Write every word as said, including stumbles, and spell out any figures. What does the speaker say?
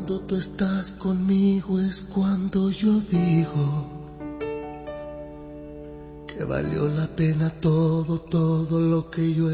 Cuando tú estás conmigo es cuando yo digo que valió la pena todo, todo lo que yo